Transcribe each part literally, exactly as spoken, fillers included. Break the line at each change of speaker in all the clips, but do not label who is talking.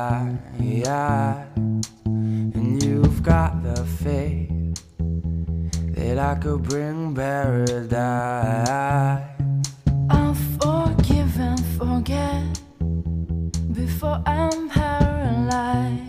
eye, and you've got the faith that I could bring paradise.
I'll forgive and forget before I'm paralyzed.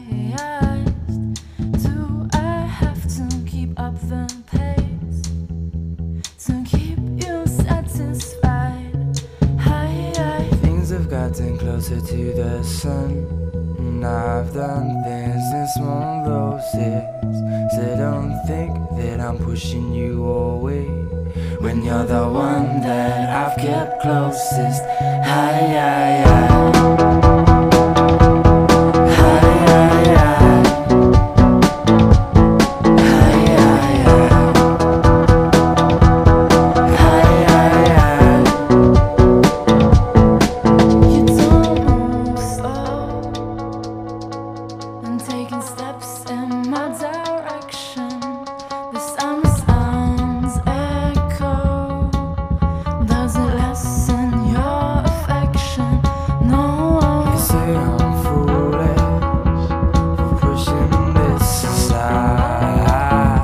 Do I have to keep up the pace to keep you satisfied? Hi, hi.
Things have gotten closer to the sun, and I've done things in small doses. So don't think that I'm pushing you away when you're the one that I've kept closest. Hi, hi, hi.
Taking steps in my direction, the summer sounds echo. Does it lessen your affection? No.
You say I'm foolish for pushing this aside,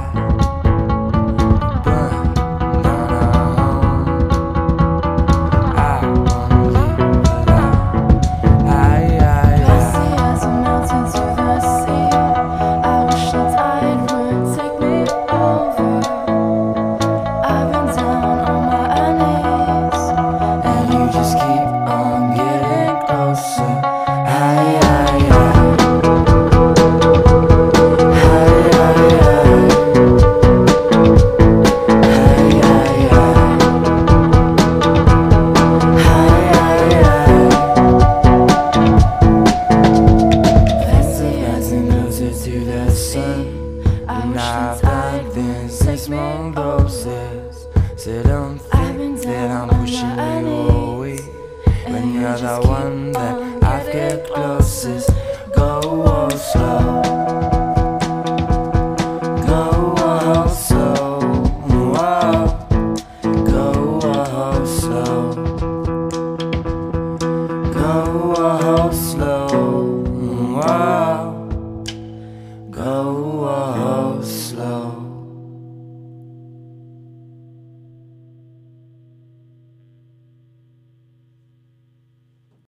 burn down our home. I won't leave alive. I, I,
I see as I'm melting to the sea. I wish the tide would take me over. I've been down on my knees,
and you just keep on getting closer. I, I, I. To the sun, and I've done things in small doses. So don't think that I'm pushing you away when you're the one that I've kept closest. Go oh slow, go oh slow, whoa. Go oh slow.